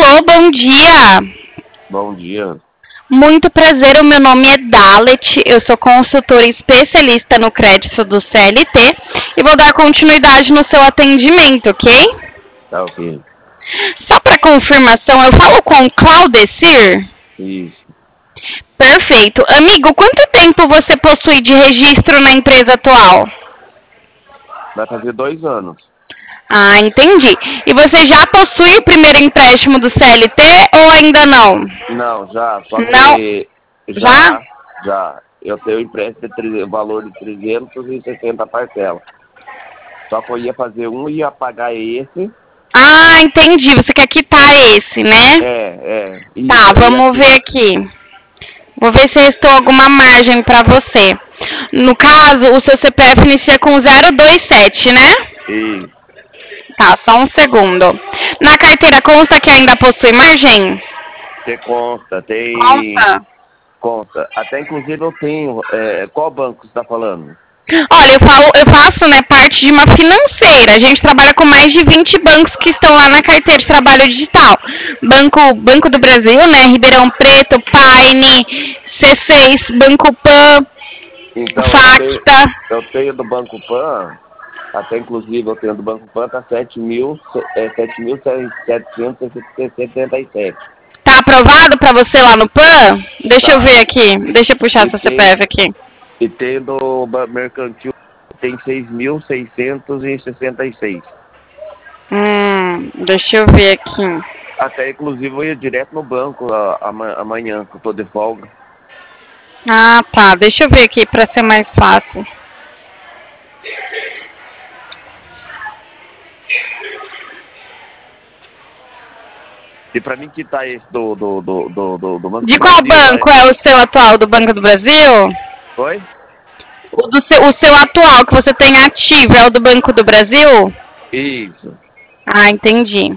Alô, bom dia. Bom dia. Muito prazer, o meu nome é Dalet, eu sou consultora especialista no crédito do CLT e vou dar continuidade no seu atendimento, ok? Tá ok. Só para confirmação, eu falo com o Claudecir? Isso. Perfeito. Amigo, quanto tempo você possui de registro na empresa atual? Vai fazer 2 anos. Ah, entendi. E você já possui o primeiro empréstimo do CLT ou ainda não? Não, já. Só Não? que Já? já. Eu tenho empréstimo de valor de 360 parcelas. Só que eu ia fazer um e ia pagar esse. Ah, entendi. Você quer quitar esse, né? Isso. Tá, Eu ia vamos ver aqui. Vou ver se restou alguma margem para você. No caso, o seu CPF inicia com 027, né? Isso. Tá, só um segundo. Na carteira consta que ainda possui margem? Tem conta, tem Consta. conta. Até inclusive eu tenho. Qual banco você está falando? Olha, eu faço, né, parte de uma financeira. A gente trabalha com mais de 20 bancos que estão lá na carteira de trabalho digital. Banco do Brasil, né, Ribeirão Preto, Paine, C6, Banco Pan, Então, Facta. eu tenho do Banco Pan, até inclusive eu tenho do Banco Pan, tá 7.777. Tá aprovado para você lá no PAN? Deixa eu Tá. ver aqui. Deixa eu puxar seu CPF aqui. E tem do Mercantil, tem 6.666. Deixa eu ver aqui. Até inclusive eu ia direto no banco amanhã, que eu tô de folga. Ah, tá. Deixa eu ver aqui para ser mais fácil. E pra mim quitar esse do Banco De do qual Brasil, banco é o seu atual? Do Banco do Brasil? Oi? O seu atual que você tem ativo é o do Banco do Brasil? Isso. Ah, entendi.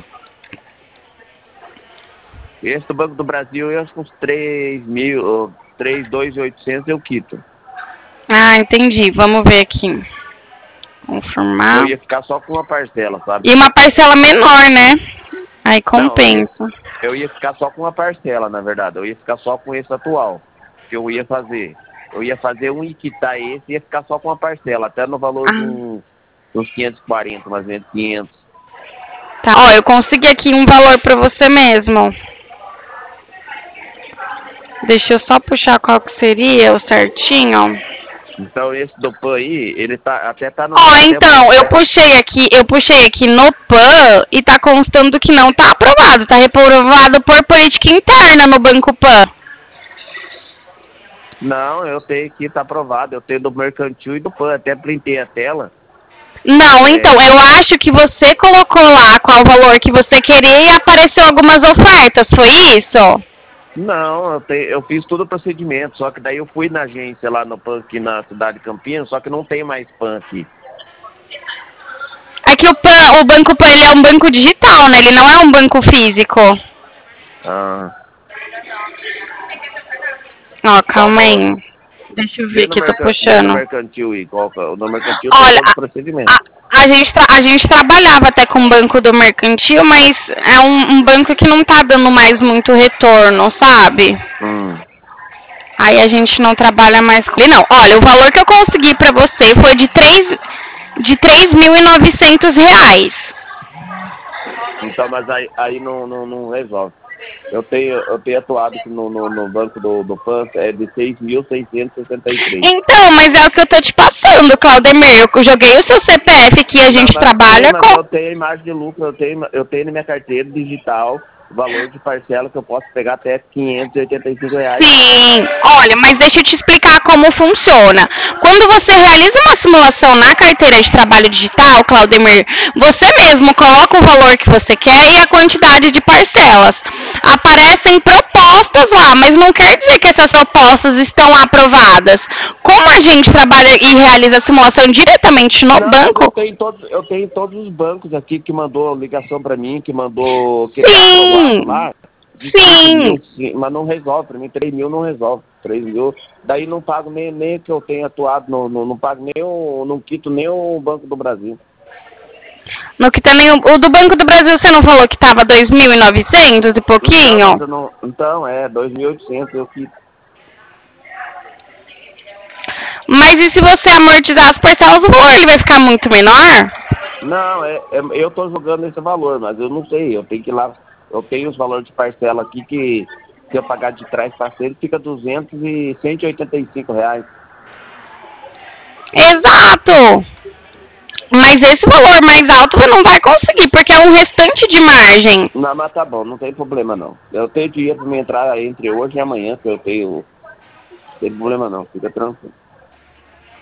Esse do Banco do Brasil, eu acho que uns 3.000, 3.2.800 eu quito. Ah, entendi. Vamos ver aqui. Eu Confirmar. ia ficar só com uma parcela, sabe? E uma parcela menor, né? Aí Não, compensa. eu ia ficar só com uma parcela, na verdade. Eu ia ficar só com esse atual que eu ia fazer. Eu ia fazer um e quitar esse e ia ficar só com uma parcela, até no valor de uns 540, mais ou menos 500. Tá, ó, eu consegui aqui um valor para você mesmo. Deixa eu só puxar qual que seria o certinho. Então esse do PAN aí, ele até tá no. Ó, então, eu puxei aqui no PAN e tá constando que não tá aprovado, tá reprovado por política interna no Banco PAN. Não, eu tenho aqui, tá aprovado. Eu tenho do Mercantil e do PAN, até printei a tela. Não, então, eu acho que você colocou lá qual valor que você queria e apareceu algumas ofertas, foi isso? Não, eu fiz todo o procedimento, só que daí eu fui na agência lá no PAN aqui na cidade de Campinas, só que não tem mais PAN aqui. É que o Banco PAN, ele é um banco digital, né? Ele não é um banco físico. Ah. Ó, calma aí. Deixa eu ver aqui, tô puxando. No Mercantil e no Mercantil Olha, tem todo o procedimento. A gente trabalhava até com o banco do Mercantil, mas é um banco que não tá dando mais muito retorno, sabe? Aí a gente não trabalha mais com ele, não. Olha, o valor que eu consegui pra você foi de R$3.900. Então, mas aí não resolve. Eu tenho atuado no banco do PAN, é de 6.663. Então, mas é o que eu tô te passando, Claudemir. Eu joguei o seu CPF que a gente trabalha com. Eu tenho a imagem de lucro, eu tenho na minha carteira digital valor de parcela que eu posso pegar até R$585. Sim, olha, mas deixa eu te explicar como funciona. Quando você realiza uma simulação na carteira de trabalho digital, Claudemir, você mesmo coloca o valor que você quer e a quantidade de parcelas. Aparecem propostas lá, mas não quer dizer que essas propostas estão aprovadas. Como a gente trabalha e realiza a simulação diretamente no banco... Eu tenho todos os bancos aqui que mandou ligação para mim, que mandou... Que Sim, lá, sim. Mas não resolve, para mim 3 mil não resolve. 3 mil, daí não pago nem que eu tenho atuado, não pago nem não quito nem o Banco do Brasil. No que também o do Banco do Brasil você não falou que tava 2.900 e pouquinho? Então, é 2.800 eu que... Mas e se você amortizar as parcelas, o valor ele vai ficar muito menor? Não, eu tô jogando esse valor, mas eu não sei, eu tenho que ir lá, eu tenho os valores de parcela aqui que se eu pagar de trás para frente fica 185 reais. Exato! Mas esse valor mais alto você não vai conseguir, porque é um restante de margem. Não, mas tá bom, não tem problema não. Eu tenho dinheiro para me entrar entre hoje e amanhã, que eu tenho... Não tem problema não, fica tranquilo.